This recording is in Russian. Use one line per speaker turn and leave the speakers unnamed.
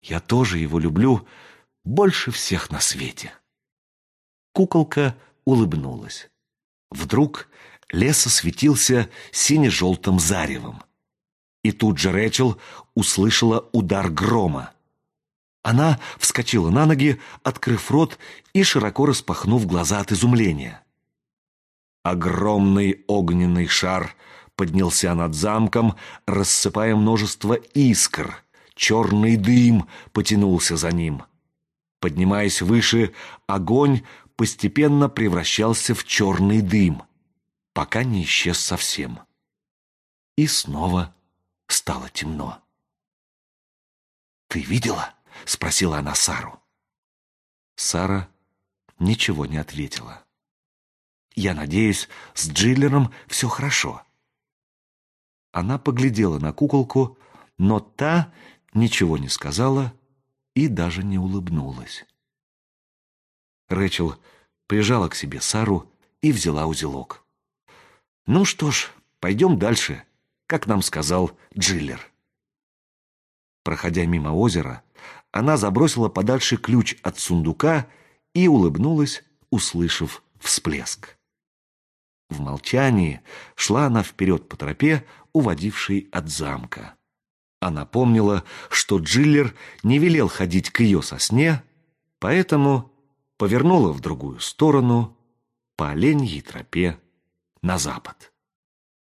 Я тоже его люблю больше всех на свете». Куколка улыбнулась. Вдруг лес осветился сине-желтым заревом. И тут же Рэчел услышала удар грома. Она вскочила на ноги, открыв рот и широко распахнув глаза от изумления. Огромный огненный шар поднялся над замком, рассыпая множество искр. Черный дым потянулся за ним. Поднимаясь выше, огонь постепенно превращался в черный дым, пока не исчез совсем. И снова стало темно. «Ты видела?» — спросила она Сару. Сара ничего не ответила. «Я надеюсь, с Джиллером все хорошо». Она поглядела на куколку, но та ничего не сказала и даже не улыбнулась. Рэчел прижала к себе Сару и взяла узелок. «Ну что ж, пойдем дальше, как нам сказал Джиллер». Проходя мимо озера, она забросила подальше ключ от сундука и улыбнулась, услышав всплеск. В молчании шла она вперед по тропе, уводившей от замка. Она помнила, что Джиллер не велел ходить к ее сосне, поэтому повернула в другую сторону по оленьей тропе на запад.